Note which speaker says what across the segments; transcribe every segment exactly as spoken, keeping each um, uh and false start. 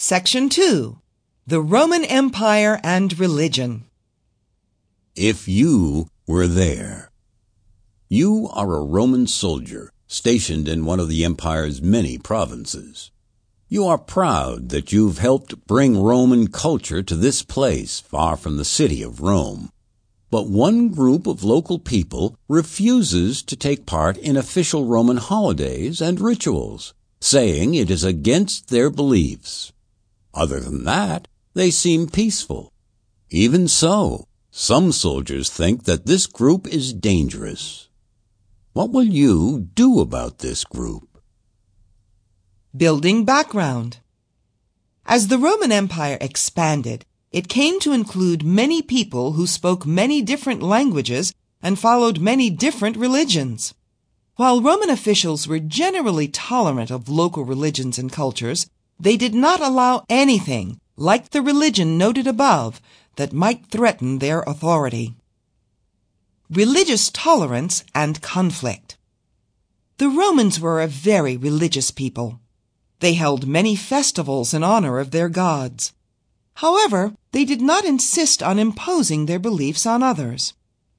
Speaker 1: Section two. The Roman Empire and Religion.
Speaker 2: If you were there. You are a Roman soldier stationed in one of the empire's many provinces. You are proud that you've helped bring Roman culture to this place far from the city of Rome. But one group of local people refuses to take part in official Roman holidays and rituals, saying it is against their beliefs. Other than that, they seem peaceful. Even so, some soldiers think that this group is dangerous. What will you do about this group?
Speaker 1: Building background. As the Roman Empire expanded, it came to include many people who spoke many different languages and followed many different religions. While Roman officials were generally tolerant of local religions and cultures, they did not allow anything, like the religion noted above, that might threaten their authority. Religious tolerance and conflict. The Romans were a very religious people. They held many festivals in honor of their gods. However, they did not insist on imposing their beliefs on others.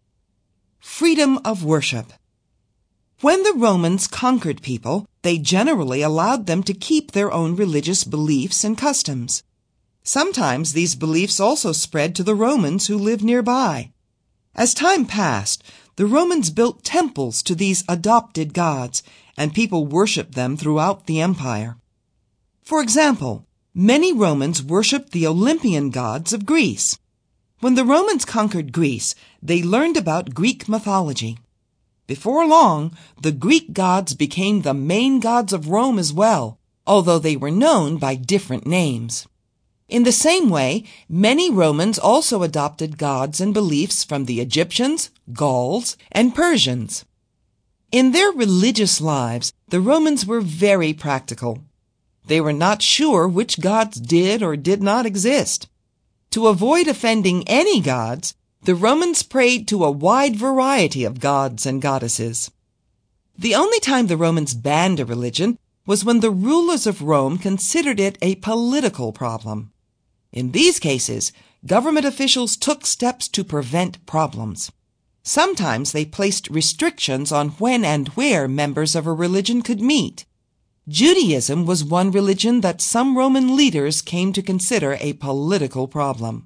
Speaker 1: Freedom of worship. When the Romans conquered people, they generally allowed them to keep their own religious beliefs and customs. Sometimes these beliefs also spread to the Romans who lived nearby. As time passed, the Romans built temples to these adopted gods, and people worshipped them throughout the empire. For example, many Romans worshipped the Olympian gods of Greece. When the Romans conquered Greece, they learned about Greek mythology. Before long, the Greek gods became the main gods of Rome as well, although they were known by different names. In the same way, many Romans also adopted gods and beliefs from the Egyptians, Gauls, and Persians. In their religious lives, the Romans were very practical. They were not sure which gods did or did not exist. To avoid offending any gods, the Romans prayed to a wide variety of gods and goddesses. The only time the Romans banned a religion was when the rulers of Rome considered it a political problem. In these cases, government officials took steps to prevent problems. Sometimes they placed restrictions on when and where members of a religion could meet. Judaism was one religion that some Roman leaders came to consider a political problem.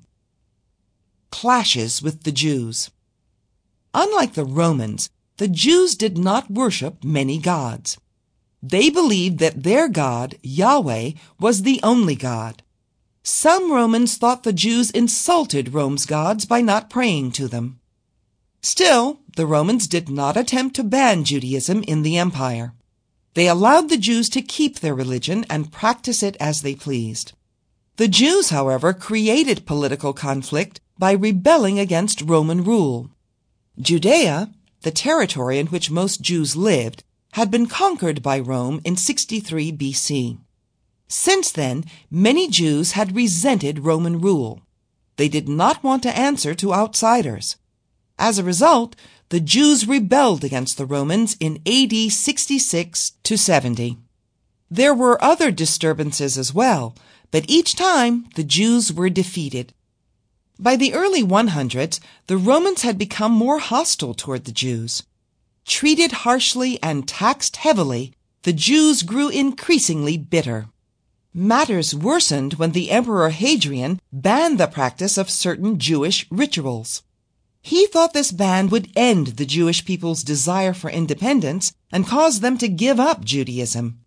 Speaker 1: Clashes with the Jews. Unlike the Romans, the Jews did not worship many gods. They believed that their God, Yahweh, was the only God. Some Romans thought the Jews insulted Rome's gods by not praying to them. Still, the Romans did not attempt to ban Judaism in the empire. They allowed the Jews to keep their religion and practice it as they pleased. The Jews, however, created political conflict by rebelling against Roman rule. Judea, the territory in which most Jews lived, had been conquered by Rome in sixty-three B C. Since then, many Jews had resented Roman rule. They did not want to answer to outsiders. As a result, the Jews rebelled against the Romans in A D sixty-six to seventy. There were other disturbances as well, but each time the Jews were defeated. By the early hundreds, the Romans had become more hostile toward the Jews. Treated harshly and taxed heavily, the Jews grew increasingly bitter. Matters worsened when the Emperor Hadrian banned the practice of certain Jewish rituals. He thought this ban would end the Jewish people's desire for independence and cause them to give up Judaism.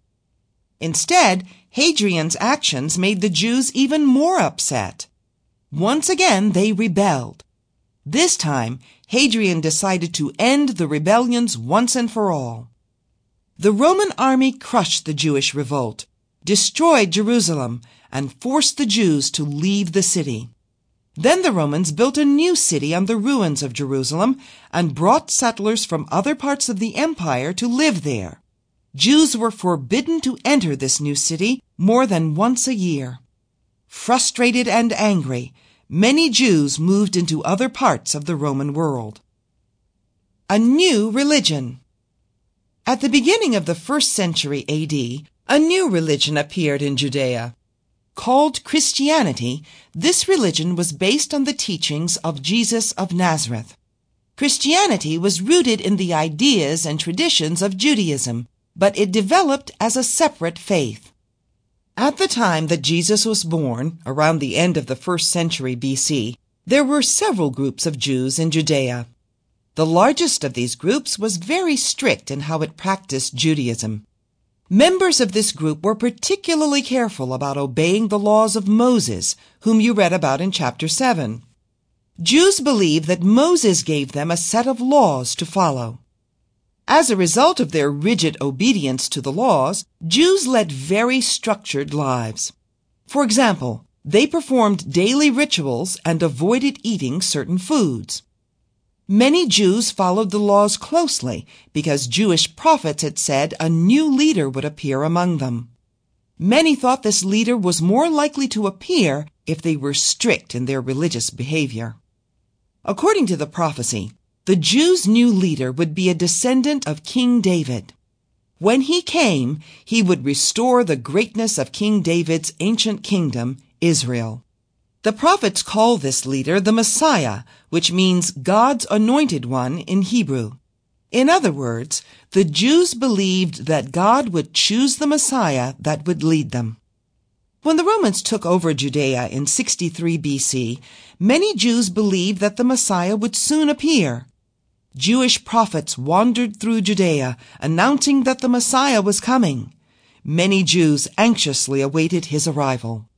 Speaker 1: Instead, Hadrian's actions made the Jews even more upset. Once again, they rebelled. This time, Hadrian decided to end the rebellions once and for all. The Roman army crushed the Jewish revolt, destroyed Jerusalem, and forced the Jews to leave the city. Then the Romans built a new city on the ruins of Jerusalem and brought settlers from other parts of the empire to live there. Jews were forbidden to enter this new city more than once a year. Frustrated and angry, many Jews moved into other parts of the Roman world. A new religion. At the beginning of the first century A D, a new religion appeared in Judea. Called Christianity, this religion was based on the teachings of Jesus of Nazareth. Christianity was rooted in the ideas and traditions of Judaism, but it developed as a separate faith. At the time that Jesus was born, around the end of the first century B C, there were several groups of Jews in Judea. The largest of these groups was very strict in how it practiced Judaism. Members of this group were particularly careful about obeying the laws of Moses, whom you read about in chapter seven. Jews believed that Moses gave them a set of laws to follow. As a result of their rigid obedience to the laws, Jews led very structured lives. For example, they performed daily rituals and avoided eating certain foods. Many Jews followed the laws closely because Jewish prophets had said a new leader would appear among them. Many thought this leader was more likely to appear if they were strict in their religious behavior. According to the prophecy, the Jews' new leader would be a descendant of King David. When he came, he would restore the greatness of King David's ancient kingdom, Israel. The prophets call this leader the Messiah, which means God's anointed one in Hebrew. In other words, the Jews believed that God would choose the Messiah that would lead them. When the Romans took over Judea in sixty-three B C, many Jews believed that the Messiah would soon appear. Jewish prophets wandered through Judea, announcing that the Messiah was coming. Many Jews anxiously awaited his arrival.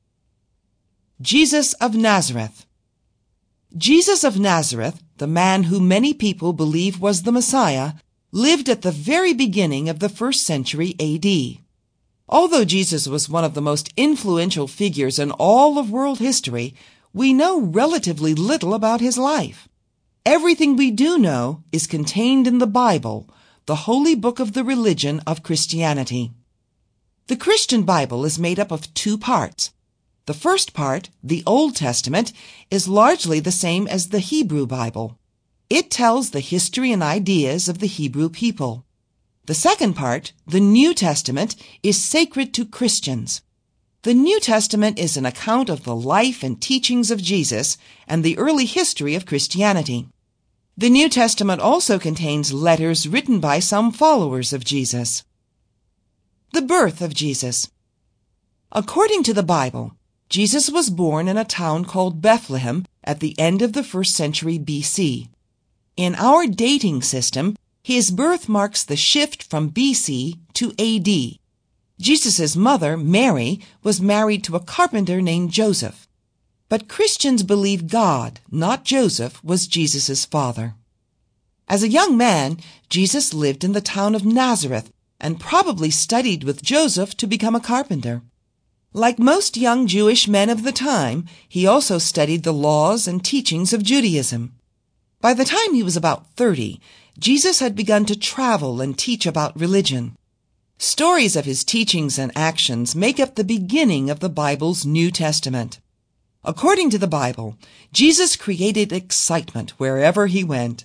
Speaker 1: Jesus of Nazareth. Jesus of Nazareth, the man who many people believe was the Messiah, lived at the very beginning of the first century A D. Although Jesus was one of the most influential figures in all of world history, we know relatively little about his life. Everything we do know is contained in the Bible, the holy book of the religion of Christianity. The Christian Bible is made up of two parts. The first part, the Old Testament, is largely the same as the Hebrew Bible. It tells the history and ideas of the Hebrew people. The second part, the New Testament, is sacred to Christians. The New Testament is an account of the life and teachings of Jesus and the early history of Christianity. The New Testament also contains letters written by some followers of Jesus. The birth of Jesus. According to the Bible, Jesus was born in a town called Bethlehem at the end of the first century B C. In our dating system, his birth marks the shift from B C to A D. Jesus' mother, Mary, was married to a carpenter named Joseph. But Christians believe God, not Joseph, was Jesus' father. As a young man, Jesus lived in the town of Nazareth and probably studied with Joseph to become a carpenter. Like most young Jewish men of the time, he also studied the laws and teachings of Judaism. By the time he was about thirty, Jesus had begun to travel and teach about religion. Stories of his teachings and actions make up the beginning of the Bible's New Testament. According to the Bible, Jesus created excitement wherever he went.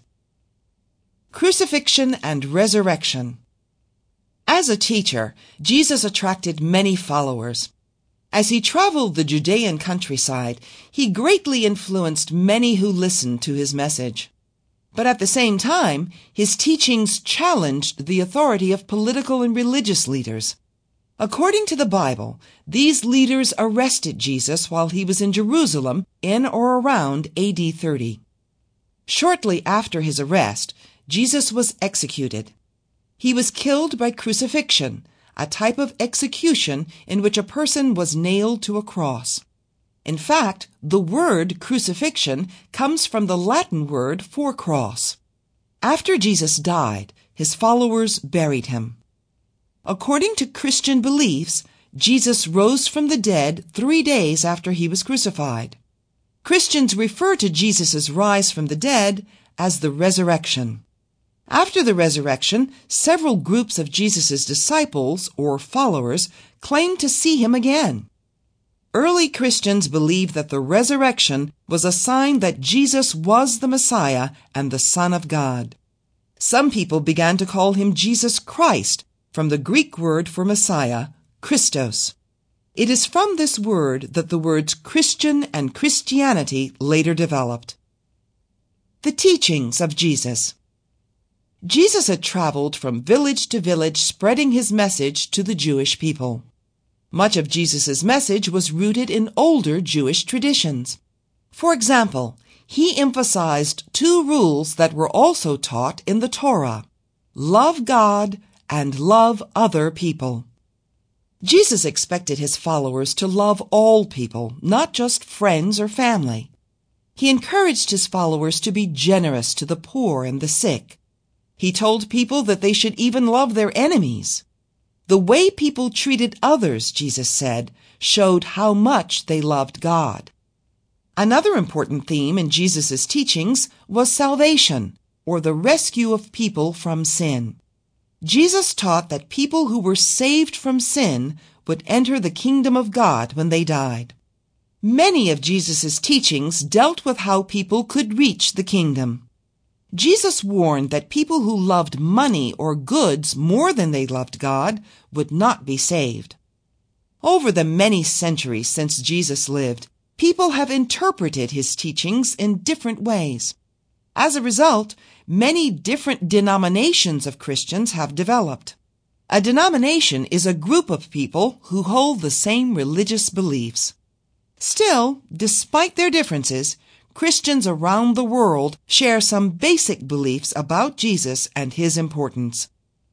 Speaker 1: Crucifixion and Resurrection. As a teacher, Jesus attracted many followers. As he traveled the Judean countryside, he greatly influenced many who listened to his message. But at the same time, his teachings challenged the authority of political and religious leaders. According to the Bible, these leaders arrested Jesus while he was in Jerusalem in or around A D thirty. Shortly after his arrest, Jesus was executed. He was killed by crucifixion, a type of execution in which a person was nailed to a cross. In fact, the word crucifixion comes from the Latin word for cross. After Jesus died, his followers buried him. According to Christian beliefs, Jesus rose from the dead three days after he was crucified. Christians refer to Jesus' rise from the dead as the resurrection. After the resurrection, several groups of Jesus' disciples, or followers, claimed to see him again. Early Christians believed that the resurrection was a sign that Jesus was the Messiah and the Son of God. Some people began to call him Jesus Christ, from the Greek word for Messiah, Christos. It is from this word that the words Christian and Christianity later developed. The teachings of Jesus. Jesus had traveled from village to village spreading his message to the Jewish people. Much of Jesus' message was rooted in older Jewish traditions. For example, he emphasized two rules that were also taught in the Torah: love God and love other people. Jesus expected his followers to love all people, not just friends or family. He encouraged his followers to be generous to the poor and the sick. He told people that they should even love their enemies. The way people treated others, Jesus said, showed how much they loved God. Another important theme in Jesus' teachings was salvation, or the rescue of people from sin. Jesus taught that people who were saved from sin would enter the kingdom of God when they died. Many of Jesus' teachings dealt with how people could reach the kingdom. Jesus warned that people who loved money or goods more than they loved God would not be saved. Over the many centuries since Jesus lived, people have interpreted his teachings in different ways. As a result, many different denominations of Christians have developed. A denomination is a group of people who hold the same religious beliefs. Still, despite their differences, Christians around the world share some basic beliefs about Jesus and his importance.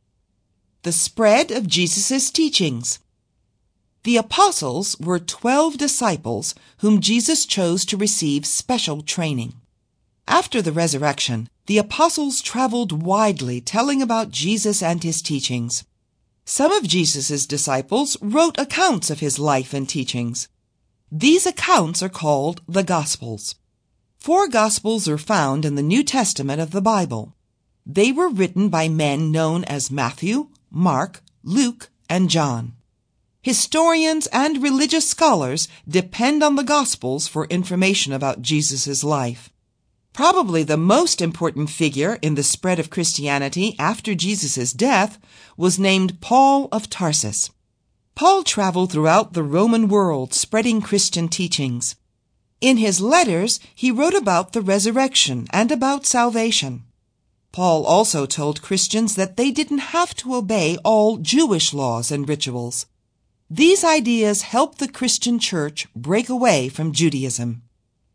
Speaker 1: The spread of Jesus' teachings. The apostles were twelve disciples whom Jesus chose to receive special training. After the resurrection, the apostles traveled widely telling about Jesus and his teachings. Some of Jesus' disciples wrote accounts of his life and teachings. These accounts are called the Gospels. Four Gospels are found in the New Testament of the Bible. They were written by men known as Matthew, Mark, Luke, and John. Historians and religious scholars depend on the Gospels for information about Jesus' life. Probably the most important figure in the spread of Christianity after Jesus' death was named Paul of Tarsus. Paul traveled throughout the Roman world spreading Christian teachings. In his letters, he wrote about the resurrection and about salvation. Paul also told Christians that they didn't have to obey all Jewish laws and rituals. These ideas helped the Christian church break away from Judaism.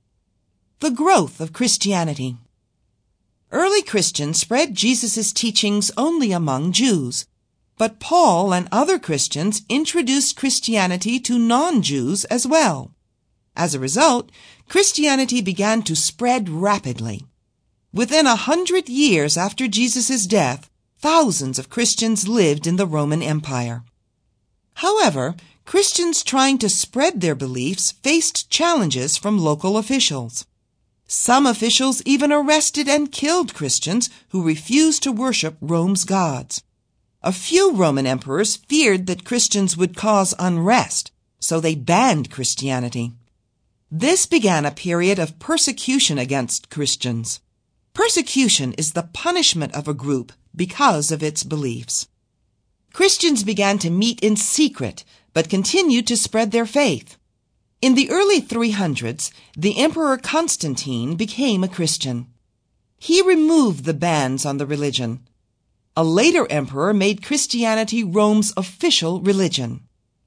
Speaker 1: The growth of Christianity. Early Christians spread Jesus' teachings only among Jews, but Paul and other Christians introduced Christianity to non-Jews as well. As a result, Christianity began to spread rapidly. Within a hundred years after Jesus' death, thousands of Christians lived in the Roman Empire. However, Christians trying to spread their beliefs faced challenges from local officials. Some officials even arrested and killed Christians who refused to worship Rome's gods. A few Roman emperors feared that Christians would cause unrest, so they banned Christianity. This began a period of persecution against Christians. Persecution is the punishment of a group because of its beliefs. Christians began to meet in secret, but continued to spread their faith. In the early three hundreds, the Emperor Constantine became a Christian. He removed the bans on the religion. A later emperor made Christianity Rome's official religion.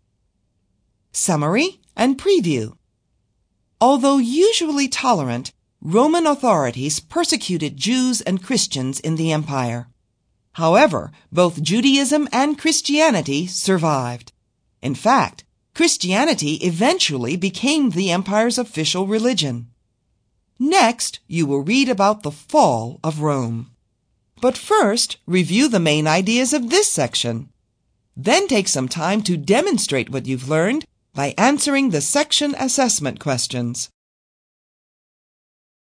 Speaker 1: Summary and preview. Although usually tolerant, Roman authorities persecuted Jews and Christians in the empire. However, both Judaism and Christianity survived. In fact, Christianity eventually became the empire's official religion. Next, you will read about the fall of Rome. But first, review the main ideas of this section. Then take some time to demonstrate what you've learned by answering the section assessment questions.